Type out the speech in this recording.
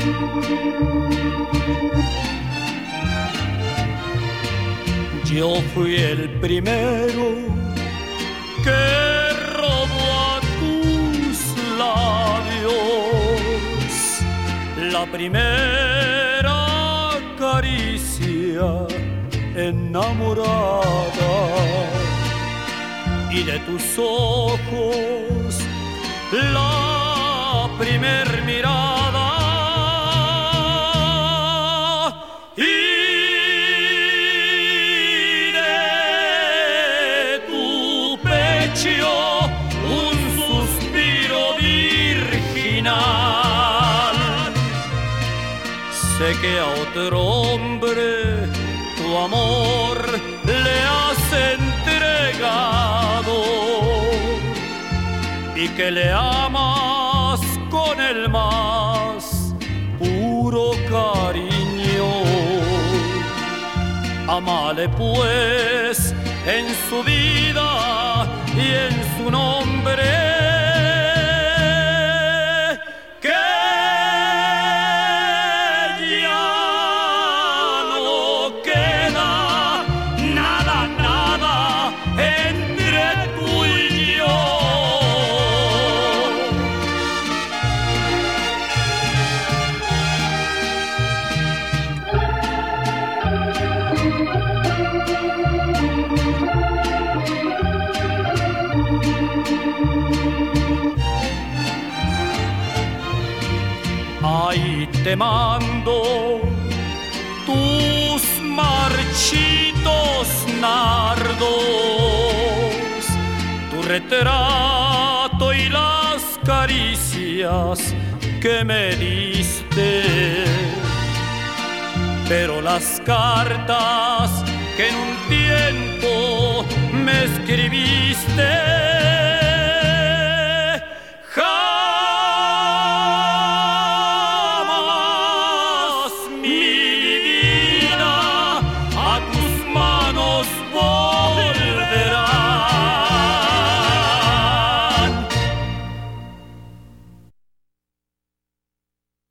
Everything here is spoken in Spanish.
Yo fui el primero que robó a tus labios la primera caricia enamorada, y de tus ojos la primer mirada, y de tu pecho un suspiro virginal. Sé que a otro hombre tu amor le has entregado y que le amas con el más puro cariño. Amale pues en su vida y en su nombre, ahí te mando tus marchitos nardos, tu retrato y las caricias que me diste. Pero las cartas que en un tiempo me escribiste